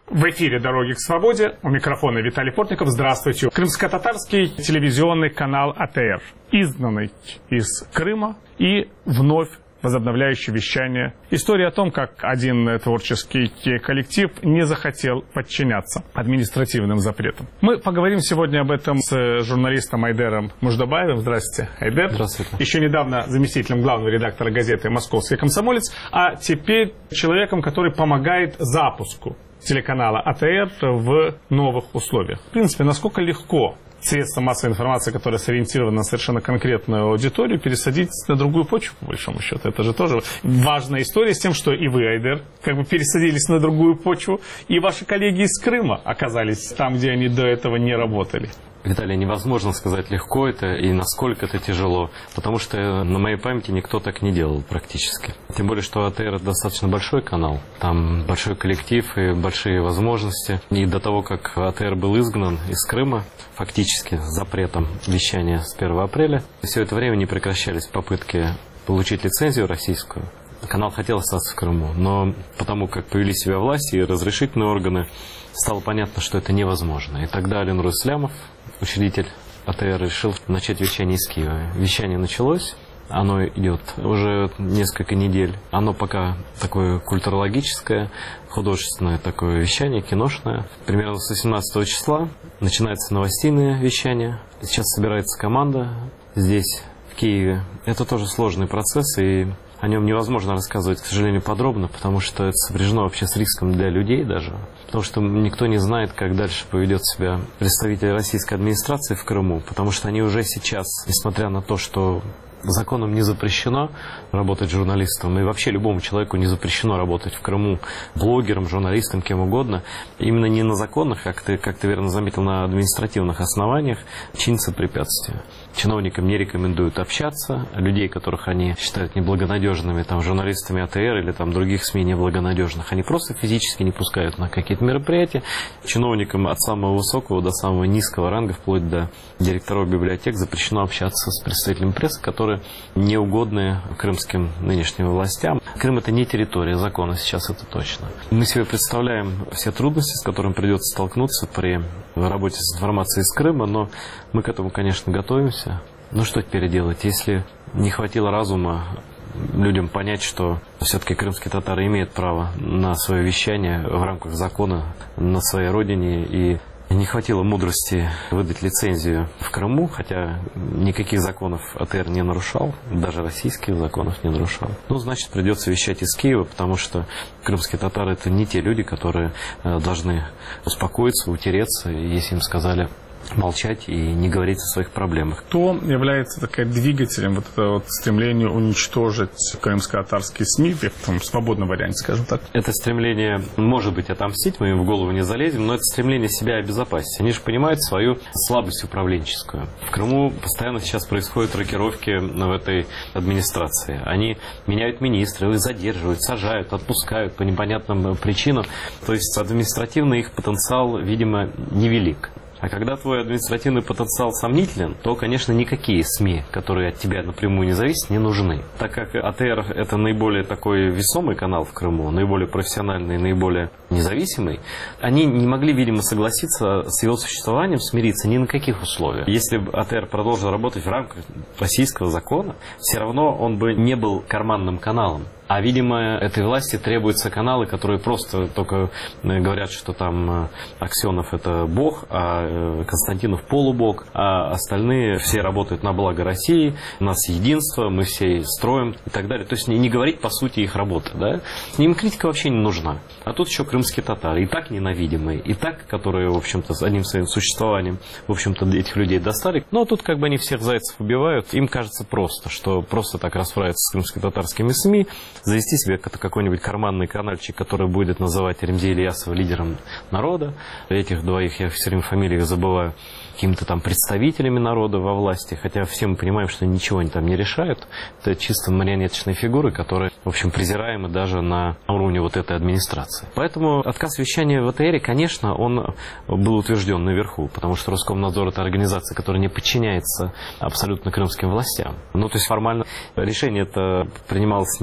В эфире «Дороги к свободе». У микрофона Виталий Портников. Здравствуйте. Крымско-татарский телевизионный канал АТР, изгнанный из Крыма и вновь возобновляющий вещание. История о том, как один творческий коллектив не захотел подчиняться административным запретам. Мы поговорим сегодня об этом с журналистом Айдером Муждабаевым. Здравствуйте, Айдер. Здравствуйте. Еще недавно заместителем главного редактора газеты «Московский комсомолец», а теперь человеком, который помогает запуску телеканала АТР в новых условиях. В принципе, насколько легко средства массовой информации, которая сориентирована на совершенно конкретную аудиторию, пересадить на другую почву, по большому счету. Это же тоже важная история с тем, что и вы, Айдер, как бы пересадились на другую почву, и ваши коллеги из Крыма оказались там, где они до этого не работали. Виталий, невозможно сказать, легко это и насколько это тяжело, потому что на моей памяти никто так не делал практически. Тем более, что АТР достаточно большой канал, там большой коллектив и большие возможности. И до того, как АТР был изгнан из Крыма, фактически с запретом вещания с 1 апреля, все это время не прекращались попытки получить лицензию российскую. Канал хотел остаться в Крыму, но потому как повели себя власти и разрешительные органы, стало понятно, что это невозможно. И тогда Ален Руслямов, учредитель АТР, решил начать вещание из Киева. Вещание началось, оно идет уже несколько недель. Оно пока такое культурологическое, художественное такое вещание, киношное. Примерно с 18 числа начинается новостейное вещание. Сейчас собирается команда здесь, в Киеве. Это тоже сложный процесс, и о нем невозможно рассказывать, к сожалению, подробно, потому что это сопряжено вообще с риском для людей даже. Потому что никто не знает, как дальше поведет себя представитель российской администрации в Крыму, потому что они уже сейчас, несмотря на то, что законом не запрещено работать журналистом, и вообще любому человеку не запрещено работать в Крыму блогером, журналистом, кем угодно, именно не на законных, как ты верно заметил, на административных основаниях чинятся препятствия. Чиновникам не рекомендуют общаться, людей, которых они считают неблагонадежными, там, журналистами АТР или там, других СМИ неблагонадежных, они просто физически не пускают на какие-то мероприятия. Чиновникам от самого высокого до самого низкого ранга, вплоть до директоров библиотек, запрещено общаться с представителями прессы, которые неугодны крымским нынешним властям. Крым — это не территория закона, сейчас это точно. Мы себе представляем все трудности, с которыми придется столкнуться при работе с информацией из Крыма, но мы к этому, конечно, готовимся. Ну что теперь делать, если не хватило разума людям понять, что все-таки крымские татары имеют право на свое вещание в рамках закона на своей родине, и не хватило мудрости выдать лицензию в Крыму, хотя никаких законов АТР не нарушал, даже российских законов не нарушал. Ну, значит, придется вещать из Киева, потому что крымские татары — это не те люди, которые должны успокоиться, утереться, если им сказали молчать и не говорить о своих проблемах. Кто является двигателем вот этого вот стремления уничтожить крымско-татарские СМИ в том свободном варианте, скажем так? Это стремление, может быть, отомстить, мы им в голову не залезем, но это стремление себя обезопасить. Они же понимают свою слабость управленческую. В Крыму постоянно сейчас происходят рокировки в этой администрации. Они меняют министров, их задерживают, сажают, отпускают по непонятным причинам. То есть административно их потенциал, видимо, невелик. А когда твой административный потенциал сомнителен, то, конечно, никакие СМИ, которые от тебя напрямую не зависят, не нужны. Так как АТР — это наиболее такой весомый канал в Крыму, наиболее профессиональный, наиболее независимый, они не могли, видимо, согласиться с его существованием, смириться ни на каких условиях. Если бы АТР продолжил работать в рамках российского закона, все равно он бы не был карманным каналом. А, видимо, этой власти требуются каналы, которые просто только говорят, что там Аксенов — это бог, а Константинов — полубог, а остальные все работают на благо России, у нас единство, мы все строим и так далее. То есть не говорить, по сути, их работы. Да? Им критика вообще не нужна. А тут еще крымские татары, и так ненавидимые, и так, которые, в общем-то, с одним своим существованием, в общем-то, этих людей достали. Но тут как бы они всех зайцев убивают. Им кажется просто, что просто так расправиться с крымско-татарскими СМИ, завести себе какой-нибудь карманный канальчик, который будет называть Ремзи Ильясова лидером народа. Этих двоих, я все время фамилии забываю, какими-то там представителями народа во власти, хотя все мы понимаем, что ничего они там не решают. Это чисто марионеточные фигуры, которые, в общем, презираемы даже на уровне вот этой администрации. Поэтому отказ вещания в АТР, конечно, он был утвержден наверху, потому что Роскомнадзор — это организация, которая не подчиняется абсолютно крымским властям. Ну, то есть формально решение это принималось не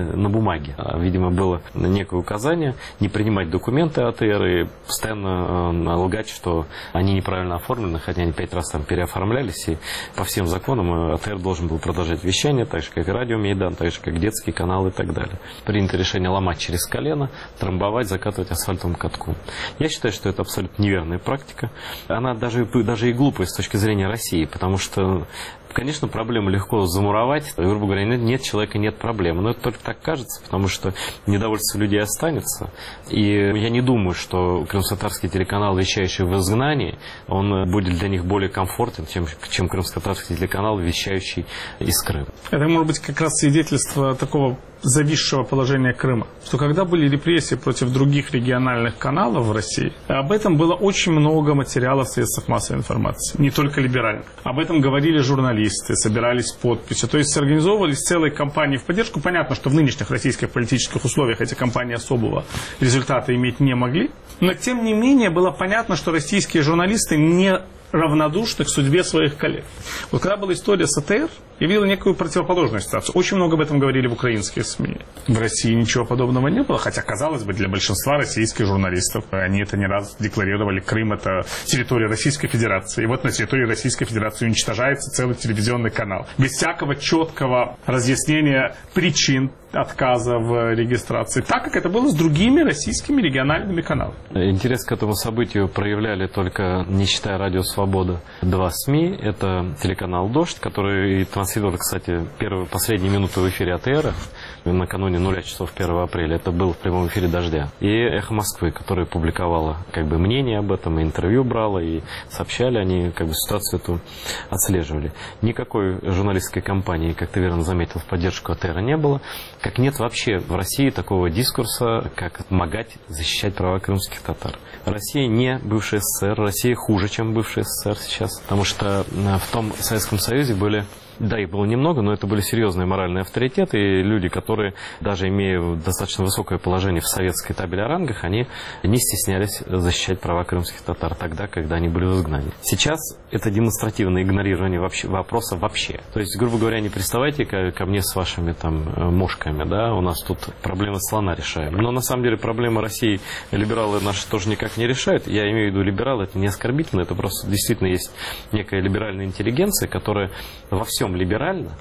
на бумаге. Видимо, было некое указание не принимать документы АТР и постоянно лгать, что они неправильно оформлены, хотя они 5 раз там переоформлялись, и по всем законам АТР должен был продолжать вещание, так же, как и радио Мейдан, так же, как детский канал и так далее. Принято решение ломать через колено, трамбовать, закатывать асфальтовым катком. Я считаю, что это абсолютно неверная практика. Она даже и глупая с точки зрения России, потому что, конечно, проблему легко замуровать. Грубо говоря, нет человека, нет проблемы. Но это только так кажется, потому что недовольство людей останется. И я не думаю, что крымско-татарский телеканал, вещающий в изгнании, он будет для них более комфортен, чем крымско-татарский телеканал, вещающий из Крыма. Это может быть как раз свидетельство такого зависшего положения Крыма. Что когда были репрессии против других региональных каналов в России, об этом было очень много материалов в средствах массовой информации, не только либеральных. Об этом говорили журналисты, собирались подписи. То есть организовывались целые кампании в поддержку. Понятно, что в нынешних российских политических условиях эти кампании особого результата иметь не могли. Но тем не менее было понятно, что российские журналисты не равнодушны к судьбе своих коллег. Вот когда была история с АТР, я видел некую противоположную ситуацию. Очень много об этом говорили в украинских СМИ. В России ничего подобного не было, хотя, казалось бы, для большинства российских журналистов, они это не раз декларировали, Крым — это территория Российской Федерации. И вот на территории Российской Федерации уничтожается целый телевизионный канал. Без всякого четкого разъяснения причин отказа в регистрации, так как это было с другими российскими региональными каналами. Интерес к этому событию проявляли только, не считая «Радио Свобода», 2 СМИ. Это телеканал «Дождь», который транслировал, кстати, последние минуты в эфире АТР накануне 0 часов 1 апреля. Это было в прямом эфире «Дождя». И «Эхо Москвы», которое публиковало мнение об этом, и интервью брало, и сообщали, они ситуацию эту отслеживали. Никакой журналистской кампании, как ты верно заметил, в поддержку АТР не было. Как нет вообще в России такого дискурса, как помогать защищать права крымских татар. Россия не бывшая СССР, Россия хуже, чем бывшая СССР сейчас, потому что в том Советском Союзе были... Да, их было немного, но это были серьезные моральные авторитеты, и люди, которые, даже имея достаточно высокое положение в советской табели о рангах, они не стеснялись защищать права крымских татар тогда, когда они были в изгнании. Сейчас это демонстративное игнорирование вопроса вообще. То есть, грубо говоря, не приставайте ко мне с вашими мошками, да, у нас тут проблемы слона решаем. Но на самом деле проблемы России либералы наши тоже никак не решают. Я имею в виду либералы, это не оскорбительно, это просто действительно есть некая либеральная интеллигенция, которая во всем либерально,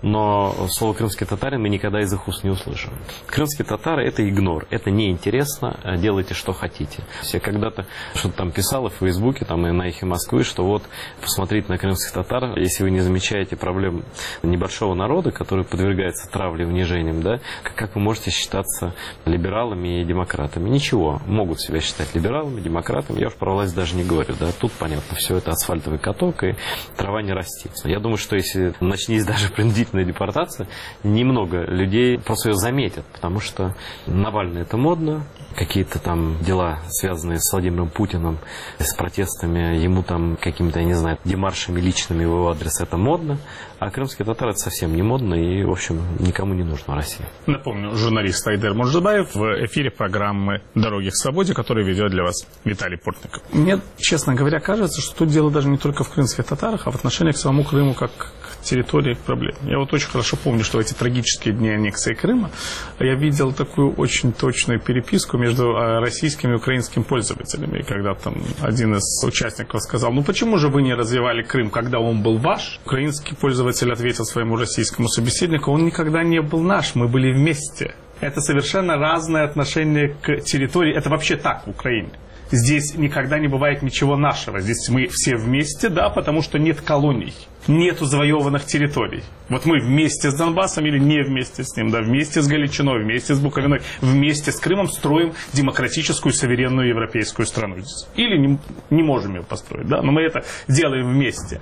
но слово «крымский татарин» мы никогда из их уст не услышим. Крымские татары — это игнор, это неинтересно, делайте, что хотите. Я когда-то что-то там писал в Фейсбуке, и на «Эхе Москвы», что вот, посмотрите на крымских татар, если вы не замечаете проблем небольшого народа, который подвергается травле и унижениям, да, как вы можете считаться либералами и демократами? Ничего, могут себя считать либералами, демократами, я уж про власть даже не говорю, да, тут понятно, все это асфальтовый каток, и трава не растит. Я думаю, что если начнись даже принудительная депортация, немного людей просто ее заметят, потому что Навальный — это модно, какие-то там дела, связанные с Владимиром Путиным, с протестами, ему какими-то, я не знаю, демаршами личными в его адрес — это модно, а крымские татары — это совсем не модно и, в общем, никому не нужно в России. Напомню, журналист Айдер Муржабаев в эфире программы «Дороги к свободе», которую ведет для вас Виталий Портников. Мне, честно говоря, кажется, что тут дело даже не только в крымских татарах, а в отношении к самому Крыму как к территории, к проблеме. Я вот очень хорошо помню, что в эти трагические дни аннексии Крыма я видел такую очень точную переписку между российскими и украинскими пользователями. И когда один из участников сказал: ну почему же вы не развивали Крым, когда он был ваш? Украинский пользователь ответил своему российскому собеседнику: он никогда не был наш, мы были вместе. Это совершенно разное отношение к территории. Это вообще так в Украине. Здесь никогда не бывает ничего нашего. Здесь мы все вместе, да, потому что нет колоний. Нету завоеванных территорий. Вот мы вместе с Донбассом или не вместе с ним, да, вместе с Галичиной, вместе с Буковиной, вместе с Крымом строим демократическую, суверенную европейскую страну. Или не можем ее построить, да, но мы это делаем вместе.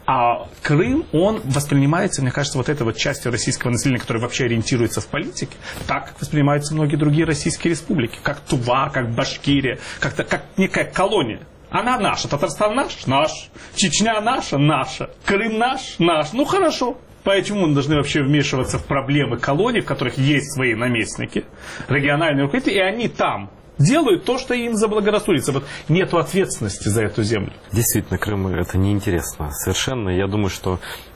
А Крым, он воспринимается, мне кажется, вот этой вот частью российского населения, которая вообще ориентируется в политике, так, как воспринимаются многие другие российские республики, как Тува, как Башкирия, как некая колония. Она наша, Татарстан наш, Чечня наша, Крым наш. Ну хорошо. Почему мы должны вообще вмешиваться в проблемы колоний, в которых есть свои наместники, региональные руководители, и они там делают то, что им заблагорассудится. Вот нету ответственности за эту землю. Действительно, Крым — это неинтересно совершенно. Я думаю, что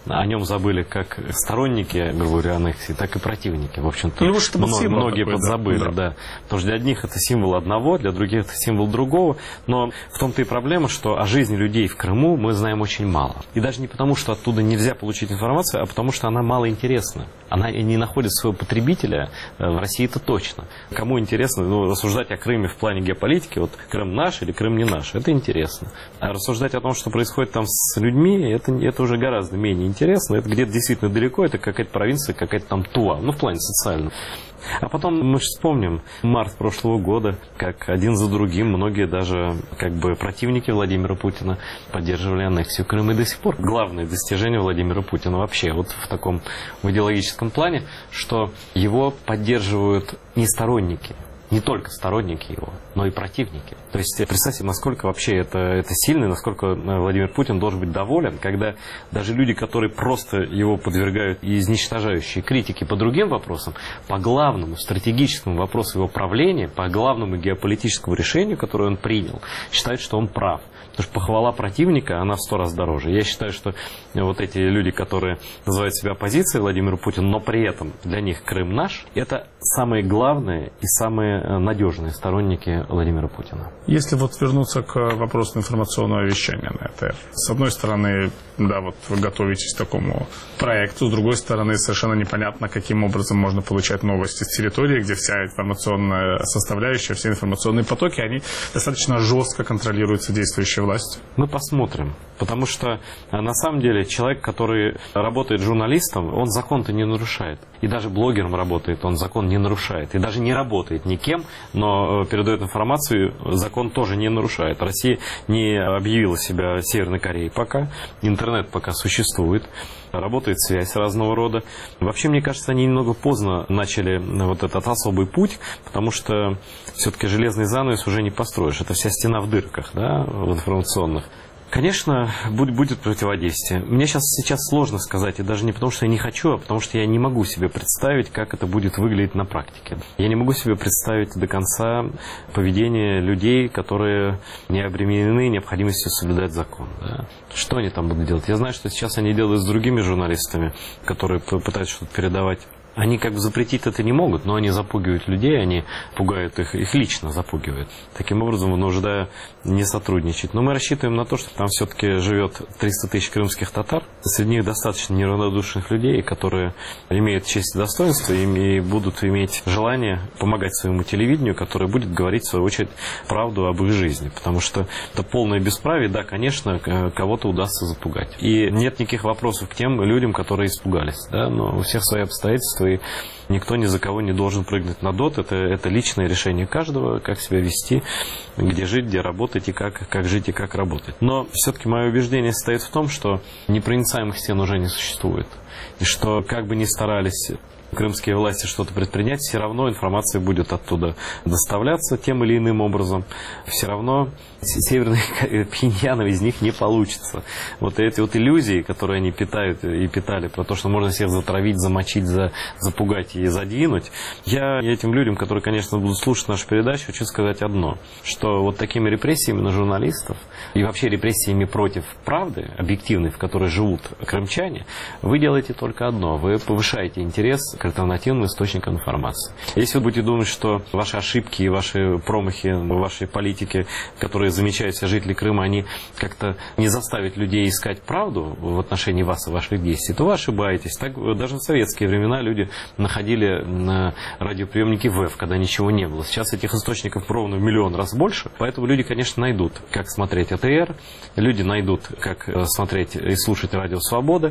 о нем забыли как сторонники, грубо говоря, аннексии, так и противники. В общем-то, многие подзабыли. Да. Потому что для одних это символ одного, для других это символ другого. Но в том-то и проблема, что о жизни людей в Крыму мы знаем очень мало. И даже не потому, что оттуда нельзя получить информацию, а потому что она мало интересна. Она не находит своего потребителя в России, это точно. Кому интересно рассуждать о Крыме в плане геополитики, вот Крым наш или Крым не наш, это интересно. А рассуждать о том, что происходит там с людьми, это уже гораздо менее интересно. Это где-то действительно далеко, это какая-то провинция, какая-то там Тува, в плане социальном. А потом мы же вспомним март прошлого года, как один за другим многие даже противники Владимира Путина поддерживали аннексию Крыма. И до сих пор главное достижение Владимира Путина вообще вот в таком идеологическом плане, что его поддерживают не сторонники. Не только сторонники его, но и противники. То есть представьте, насколько вообще это сильно, насколько Владимир Путин должен быть доволен, когда даже люди, которые просто его подвергают изничтожающей критике по другим вопросам, по главному стратегическому вопросу его правления, по главному геополитическому решению, которое он принял, считают, что он прав. Потому что похвала противника, она в 100 раз дороже. Я считаю, что вот эти люди, которые называют себя оппозицией Владимиру Путину, но при этом для них Крым наш, это самые главные и самые надежные сторонники Владимира Путина. Если вернуться к вопросу информационного вещания на ЭТР. С одной стороны, да, вы готовитесь к такому проекту, с другой стороны, совершенно непонятно, каким образом можно получать новости с территории, где вся информационная составляющая, все информационные потоки, они достаточно жестко контролируются действующей властью. Мы посмотрим. Потому что, на самом деле, человек, который работает журналистом, он закон-то не нарушает. И даже блогером работает, он закон не нарушает. И даже не работает никем, но передает информацию, закон тоже не нарушает. Россия не объявила себя Северной Кореей пока. Интернет пока существует. Работает связь разного рода. Вообще, мне кажется, они немного поздно начали вот этот особый путь, потому что все-таки железный занавес уже не построишь. Это вся стена в дырках, да, в информационных. Конечно, будет противодействие. Мне сейчас сложно сказать, и даже не потому, что я не хочу, а потому, что я не могу себе представить, как это будет выглядеть на практике. Я не могу себе представить до конца поведение людей, которые не обременены необходимостью соблюдать закон. Да? Что они там будут делать? Я знаю, что сейчас они делают с другими журналистами, которые пытаются что-то передавать. Они запретить это не могут, но они запугивают людей, они пугают их лично запугивают. Таким образом, вынуждая не сотрудничать. Но мы рассчитываем на то, что там все-таки живет 300 тысяч крымских татар. Среди них достаточно неравнодушных людей, которые имеют честь и достоинство и будут иметь желание помогать своему телевидению, которое будет говорить, в свою очередь, правду об их жизни. Потому что это полное бесправие, да, конечно, кого-то удастся запугать. И нет никаких вопросов к тем людям, которые испугались. Да? Но у всех свои обстоятельства, и никто ни за кого не должен прыгнуть на дот. Это личное решение каждого, как себя вести, где жить, где работать, и как жить, и как работать. Но все-таки мое убеждение состоит в том, что непроницаемых стен уже не существует. И что, как бы ни старались крымские власти что-то предпринять, все равно информация будет оттуда доставляться тем или иным образом. Все равно северные Пхеньяна из них не получится. Вот эти иллюзии, которые они питают и питали, про то, что можно всех затравить, замочить, запугать и задвинуть. Я этим людям, которые, конечно, будут слушать нашу передачу, хочу сказать одно, что вот такими репрессиями на журналистов и вообще репрессиями против правды объективной, в которой живут крымчане, вы делаете только одно. Вы повышаете интерес к альтернативным источникам информации. Если вы будете думать, что ваши ошибки и ваши промахи в вашей политике, которые замечают все жители Крыма, они как-то не заставят людей искать правду в отношении вас и ваших действий, то вы ошибаетесь. Так даже в советские времена люди находили на радиоприемнике ВЭФ, когда ничего не было. Сейчас этих источников ровно в миллион раз больше, поэтому люди, конечно, найдут, как смотреть АТР, люди найдут, как смотреть и слушать Радио Свобода,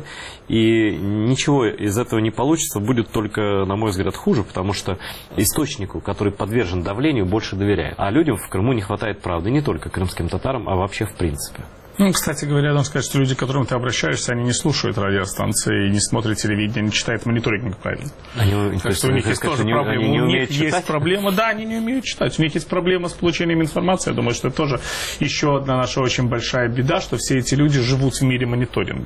и ничего из этого не получится, будет только, на мой взгляд, хуже, потому что источнику, который подвержен давлению, больше доверяют. А людям в Крыму не хватает правды, не только крымским татарам, а вообще в принципе. Кстати говоря, надо сказать, что люди, к которым ты обращаешься, они не слушают радиостанции, не смотрят телевидение, не читают мониторинг правильно. Так что у них есть тоже проблема. У них есть проблема, да, они не умеют читать. У них есть проблема с получением информации. Я думаю, что это тоже еще одна наша очень большая беда, что все эти люди живут в мире мониторингов.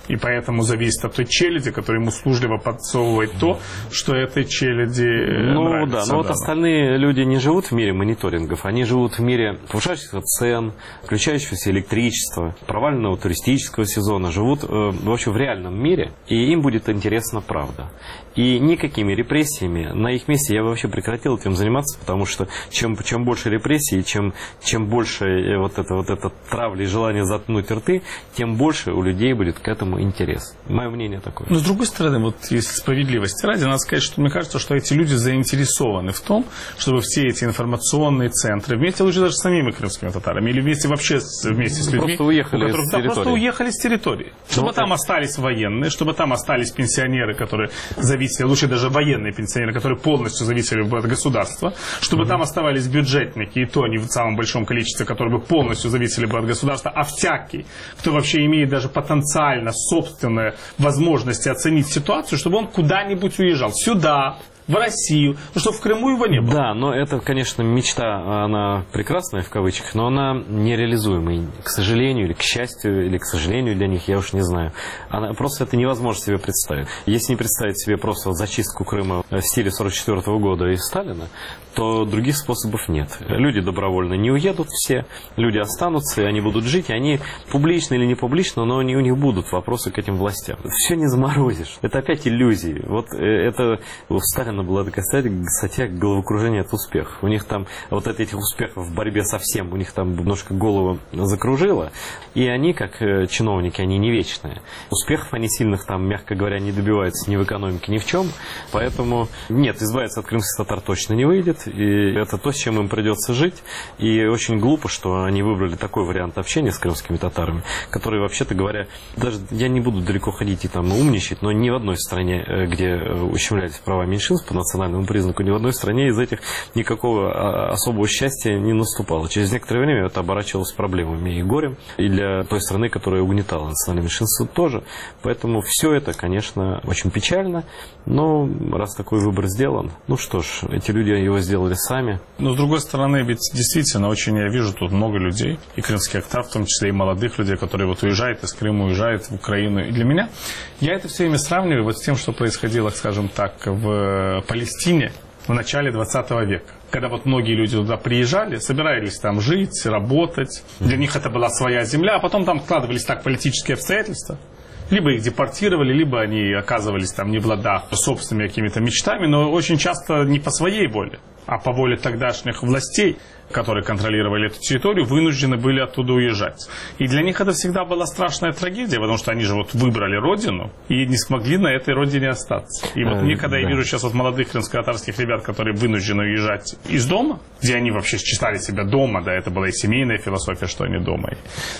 И поэтому зависит от той челяди, которая ему услужливо подсовывает то, что этой челяди нравится. Да, но вот остальные люди не живут в мире мониторингов, они живут в мире повышающихся цен, включающегося электричества, проваленного туристического сезона, живут в общем в реальном мире, и им будет интересна правда. И никакими репрессиями на их месте я бы вообще прекратил этим заниматься, потому что чем больше репрессий, чем больше вот это травли и желание заткнуть рты, тем больше у людей будет к этому интерес. Мое мнение такое. Но с другой стороны, вот если справедливости ради, надо сказать, что мне кажется, что эти люди заинтересованы в том, чтобы все эти информационные центры, вместе лучше даже с самими крымскими татарами, или вместе с людьми, просто уехали просто уехали с территории. Чтобы там остались военные, чтобы там остались пенсионеры, которые зависели, лучше даже военные пенсионеры, которые полностью зависели от государства, чтобы там оставались бюджетники, и то не в самом большом количестве, которые бы полностью зависели бы от государства, а всякий, кто вообще имеет даже потенциально собственные возможности оценить ситуацию, чтобы он куда-нибудь уезжал. Сюда, в Россию, потому что в Крыму его не было. Да, но это, конечно, мечта, она прекрасная в кавычках, но она нереализуемая, к сожалению, или к счастью, или к сожалению для них, я уж не знаю. Просто это невозможно себе представить. Если не представить себе просто вот зачистку Крыма в стиле 1944 года и Сталина, то других способов нет. Люди добровольно не уедут все, люди останутся, и они будут жить, и они публично или не публично, но у них будут вопросы к этим властям. Все не заморозишь. Это опять иллюзии. Вот это у Сталина была такая статья головокружение от успехов. У них там вот от этих успехов в борьбе со всем, у них там немножко голову закружило, и они, как чиновники, они не вечные. Успехов они сильных там, мягко говоря, не добиваются ни в экономике, ни в чем. Поэтому нет, избавиться от крымских татар точно не выйдет. И это то, с чем им придется жить. И очень глупо, что они выбрали такой вариант общения с крымскими татарами, который, вообще-то говоря, даже я не буду далеко ходить и там умничать, но ни в одной стране, где ущемлялись права меньшинств по национальному признаку, ни в одной стране из этих никакого особого счастья не наступало. Через некоторое время это оборачивалось проблемами и горем, и для той страны, которая угнетала национальное меньшинство, тоже. Поэтому все это, конечно, очень печально, но раз такой выбор сделан, ну что ж, эти люди его сделали сами. Но с другой стороны, ведь действительно очень я вижу тут много людей, и крымских актав, в том числе и молодых людей, которые вот уезжают из Крыма, уезжают в Украину. И для меня, я это все время сравниваю вот с тем, что происходило, скажем так, в Палестине в начале 20 века. Когда вот многие люди туда приезжали, собирались там жить, работать. Для них это была своя земля, а потом там складывались так политические обстоятельства. Либо их депортировали, либо они оказывались там не в ладах собственными какими-то мечтами, но очень часто не по своей воле, а по воле тогдашних властей, которые контролировали эту территорию, вынуждены были оттуда уезжать. И для них это всегда была страшная трагедия, потому что они же вот выбрали родину и не смогли на этой родине остаться. И вот мне, когда я вижу сейчас вот молодых крымско-татарских ребят, которые вынуждены уезжать из дома, где они вообще считали себя дома, да, это была и семейная философия, что они дома.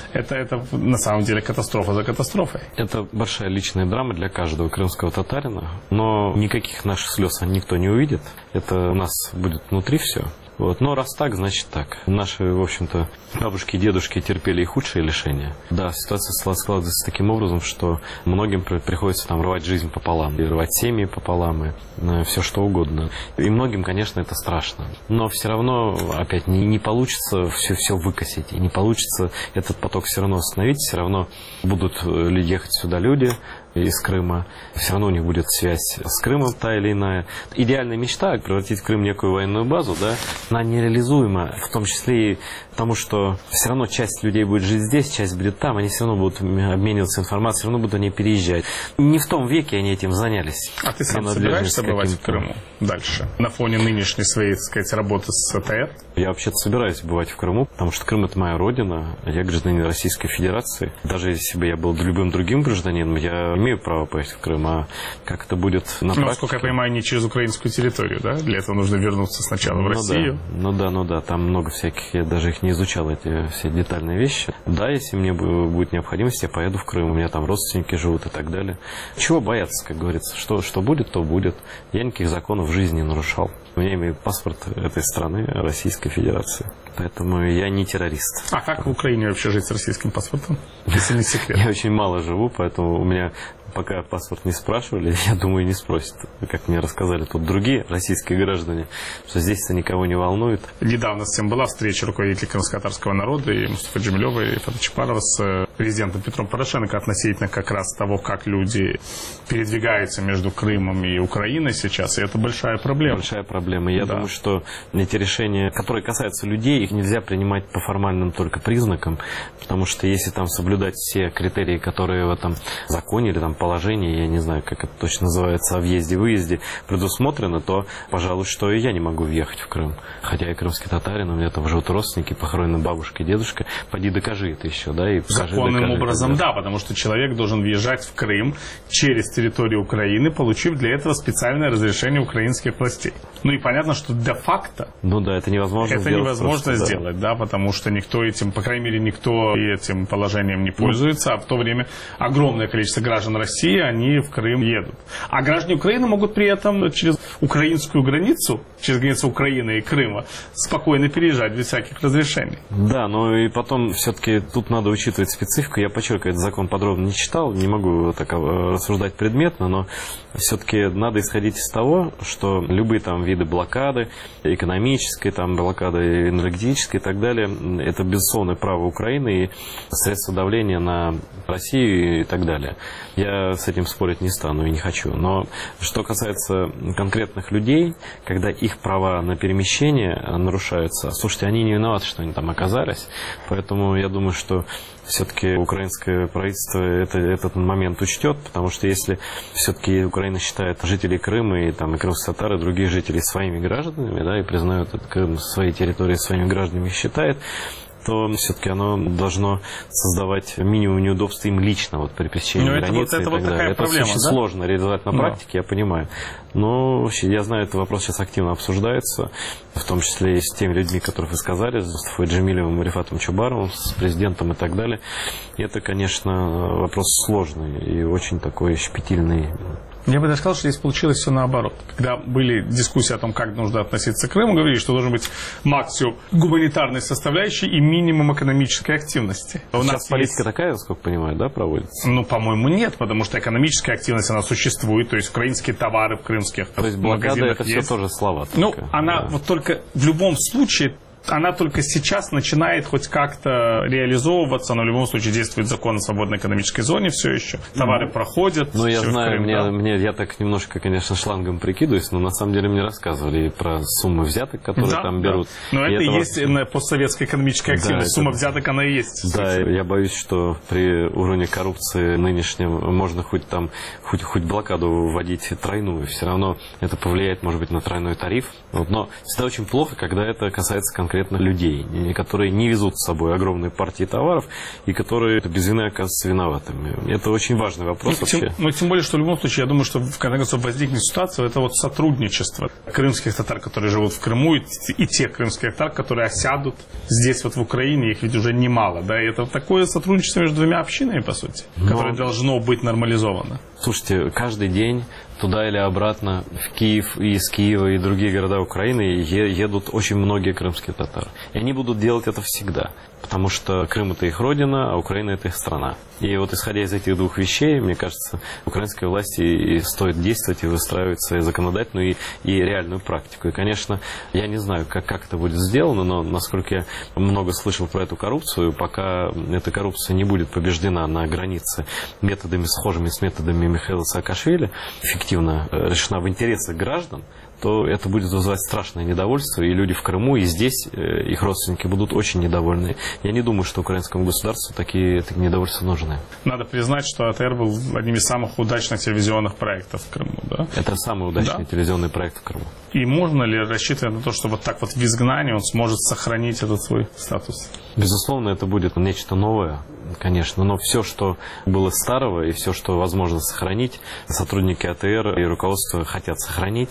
Это на самом деле катастрофа за катастрофой. Это большая личная драма для каждого крымского татарина, но никаких наших слез никто не увидит. Это у нас будет внутри все. Вот. Но раз так, значит так. Наши, в общем-то, бабушки и дедушки терпели и худшие лишения. Да, ситуация складывается таким образом, что многим приходится там рвать жизнь пополам, и рвать семьи пополам, и все что угодно. И многим, конечно, это страшно. Но все равно, опять, не получится все выкосить, и не получится этот поток все равно остановить, все равно будут ехать сюда люди из Крыма, все равно у них будет связь с Крымом та или иная. Идеальная мечта превратить Крым в некую военную базу, да, она нереализуема, в том числе и потому, что все равно часть людей будет жить здесь, часть будет там, они все равно будут обмениваться информацией, все равно будут они переезжать. Не в том веке они этим занялись. А ты сам собираешься бывать в Крыму дальше, на фоне нынешней своей, так сказать, работы с АТР? Я вообще-то собираюсь бывать в Крыму, потому что Крым — это моя родина, я гражданин Российской Федерации. Даже если бы я был любым другим гражданином, я имею право поехать в Крым, а как это будет на практике? Насколько я понимаю, не через украинскую территорию, да? Для этого нужно вернуться сначала в Россию. Ну да, там много всяких, я даже их не изучал, эти все детальные вещи. Да, если мне будет необходимость, я поеду в Крым, у меня там родственники живут и так далее. Чего бояться, как говорится, что будет, то будет. Я никаких законов в жизни не нарушал. У меня имею паспорт этой страны, Российской Федерации. Поэтому я не террорист. А как в Украине вообще жить с российским паспортом? Если не секрет. Я очень мало живу, поэтому у меня пока паспорт не спрашивали, я думаю, не спросят. Как мне рассказали тут другие российские граждане, что здесь это никого не волнует. Недавно с тем была встреча руководителей крымско-татарского народа, и Мустафа Джемилева, и Фата Чапарова с президентом Петром Порошенко относительно как раз того, как люди передвигаются между Крымом и Украиной сейчас, и это большая проблема. Большая проблема. Я думаю, что эти решения, которые касаются людей, их нельзя принимать по формальным только признакам, потому что если там соблюдать все критерии, которые в этом законе или там положении, я не знаю, как это точно называется, о въезде-выезде предусмотрено, то, пожалуй, что и я не могу въехать в Крым. Хотя я крымский татарин, у меня там живут родственники, похоронены бабушка и дедушка. Поди докажи это еще, да? И законным образом, да, потому что человек должен въезжать в Крым через территорию Украины, получив для этого специальное разрешение украинских властей. Ну и понятно, что де-факто это невозможно сделать, да, потому что никто этим, по крайней мере, никто этим положением не пользуется, а в то время огромное количество граждан России, они в Крым едут. А граждане Украины могут при этом через украинскую границу, через границу Украины и Крыма, спокойно переезжать без всяких разрешений. Да, но и потом все-таки тут надо учитывать специфику. Я подчеркиваю, этот закон подробно не читал, не могу так рассуждать предметно, но все-таки надо исходить из того, что любые там виды блокады, экономической там блокады, энергетической и так далее, это безусловное право Украины и средства давления на Россию и так далее. Я с этим спорить не стану и не хочу. Но что касается конкретных людей, когда их права на перемещение нарушаются, слушайте, они не виноваты, что они там оказались, поэтому я думаю, что все-таки украинское правительство этот момент учтет, потому что если все-таки Украина считает жителей Крыма и крымских татар и других жителей своими гражданами, да, и признает Крым своей территорией своими гражданами считает, то все-таки оно должно создавать минимум неудобств им лично при пересечении границы и так далее. Это очень сложно реализовать на практике, я понимаю. Но я знаю, этот вопрос сейчас активно обсуждается, в том числе и с теми людьми, которых вы сказали, с Мустафой Джемилевым и Рифатом Чубаровым, с президентом и так далее. И это, конечно, вопрос сложный и очень такой щепетильный. Я бы даже сказал, что здесь получилось все наоборот. Когда были дискуссии о том, как нужно относиться к Крыму, говорили, что должен быть максимум гуманитарной составляющей и минимум экономической активности. У нас политика такая, насколько понимаю, да, проводится? Ну, по-моему, нет, потому что экономическая активность, она существует, то есть украинские товары в крымских магазинах. То есть блокада это все тоже слова. Ну, она вот только в любом случае... Она только сейчас начинает хоть как-то реализовываться, но в любом случае действует закон о свободной экономической зоне все еще. Товары проходят. Ну, я знаю, я так немножко, конечно, шлангом прикидываюсь, но на самом деле мне рассказывали про суммы взяток, которые там берут. Но это и есть постсоветская экономическая активность. Сумма взяток, она и есть. Да, я боюсь, что при уровне коррупции нынешнем можно хоть блокаду вводить тройную. Все равно это повлияет, может быть, на тройной тариф. Но всегда очень плохо, когда это касается конкретных людей, которые не везут с собой огромные партии товаров и которые без вины оказываются виноватыми. Это очень важный вопрос вообще. Тем более, что в любом случае, я думаю, что в конце концов возникнет ситуация, это сотрудничество крымских татар, которые живут в Крыму, и тех крымских татар, которые осядут здесь в Украине, их ведь уже немало. Да? И это такое сотрудничество между двумя общинами, по сути, которое должно быть нормализовано. Слушайте, каждый день туда или обратно в Киев, и из Киева, и другие города Украины едут очень многие крымские татары. И они будут делать это всегда, потому что Крым – это их родина, а Украина – это их страна. И вот исходя из этих двух вещей, мне кажется, украинской власти стоит действовать и выстраивать свою законодательную и реальную практику. И, конечно, я не знаю, как это будет сделано, но насколько я много слышал про эту коррупцию, пока эта коррупция не будет побеждена на границе методами, схожими с методами Михаила Саакашвили, эффективно решена в интересах граждан, то это будет вызывать страшное недовольство, и люди в Крыму, и здесь, их родственники будут очень недовольны. Я не думаю, что украинскому государству такие недовольства нужны. Надо признать, что АТР был одним из самых удачных телевизионных проектов в Крыму, да? Это самый удачный телевизионный проект в Крыму. И можно ли рассчитывать на то, что вот так вот в изгнании он сможет сохранить этот свой статус? Безусловно, это будет нечто новое, конечно, но все, что было старого и все, что возможно сохранить, сотрудники АТР и руководство хотят сохранить.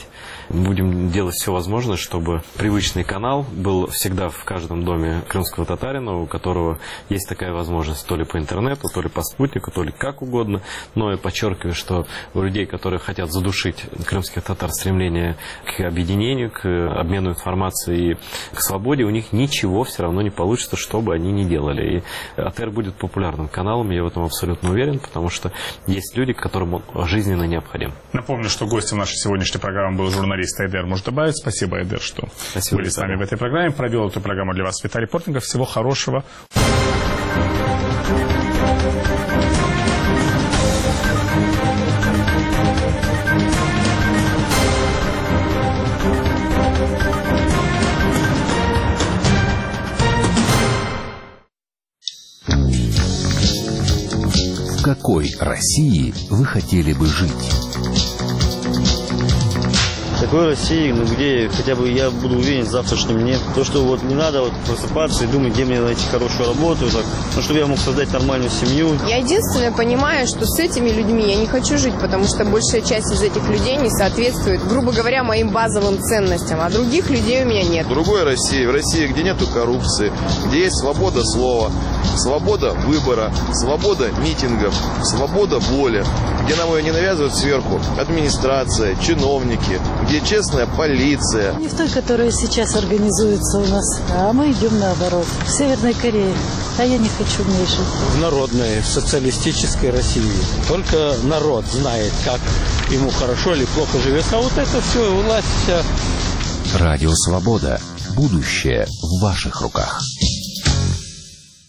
Будем делать все возможное, чтобы привычный канал был всегда в каждом доме крымского татарина, у которого есть такая возможность то ли по интернету, то ли по спутнику, то ли как угодно. Но я подчеркиваю, что у людей, которые хотят задушить крымских татар стремление к объединению, к обмену информацией и к свободе, у них ничего все равно не получится, что бы они ни делали. И АТР будет популярным каналом, я в этом абсолютно уверен, потому что есть люди, которым он жизненно необходим. Напомню, что гостем нашей сегодняшней программы был журналист Айдер Муждабаев. Спасибо, Айдер, что были с нами в этой программе. Провел эту программу для вас Виталий Портников. Всего хорошего. В какой России вы хотели бы жить? В такой России, где хотя бы я буду уверен в завтрашнем дне. То, что вот не надо вот просыпаться и думать, где мне найти хорошую работу, так, чтобы я мог создать нормальную семью. Я единственное понимаю, что с этими людьми я не хочу жить, потому что большая часть из этих людей не соответствует, грубо говоря, моим базовым ценностям, а других людей у меня нет. В другой России, в России, где нету коррупции, где есть свобода слова, свобода выбора, свобода митингов, свобода воли, где нам ее не навязывают сверху администрация, чиновники, где честная полиция. Не в той, которая сейчас организуется у нас, а мы идем наоборот. В Северной Корее. А я не хочу в ней жить. В народной, в социалистической России. Только народ знает, как ему хорошо или плохо живется. А вот это все, власть вся. Радио Свобода. Будущее в ваших руках.